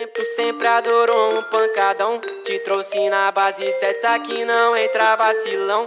Tu sempre adorou um pancadão. Te trouxe na base certa que não entra vacilão.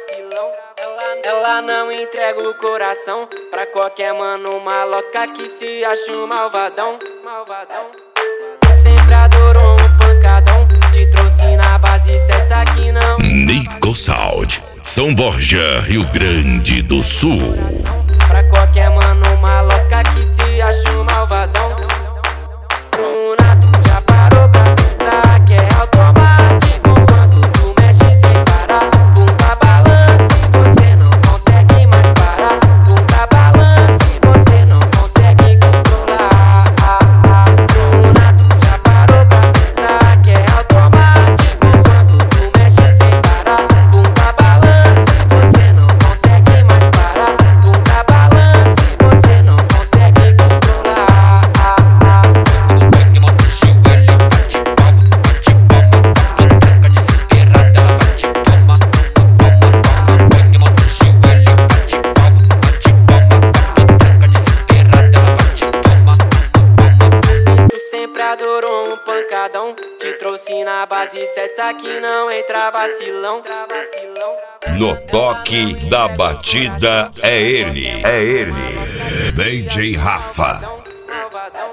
Ela não entrega o coração pra qualquer mano maloca que se acha um malvadão. Tu sempre adorou um pancadão. Te trouxe na base certa que não. Nico Sound, São Borja, Rio Grande do Sul. Pra qualquer mano maloca que se acha um malvadão. Bruna, tu já parou pra pensar que é automático quando tu mexe sem parar. Bunda balança e você não consegue mais parar. Bunda balança e você não consegue controlar. Bruna, tu já parou pra pensar que é automático quando tu mexe sem parar. Bunda balança e você não consegue mais parar. Bunda balança e você não consegue controlar. Adorou um pancadão. Te trouxe na base certa que não entra vacilão. No toque da batida é ele. DJ Rafa. Malvadão.